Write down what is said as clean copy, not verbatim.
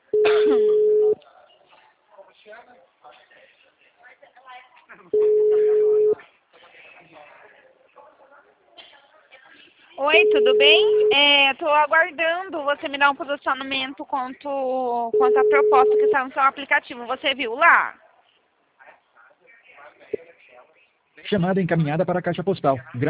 Oi, tudo bem? Estou aguardando você me dar um posicionamento quanto à proposta que está no seu aplicativo. Você viu lá? Chamada encaminhada para a caixa postal.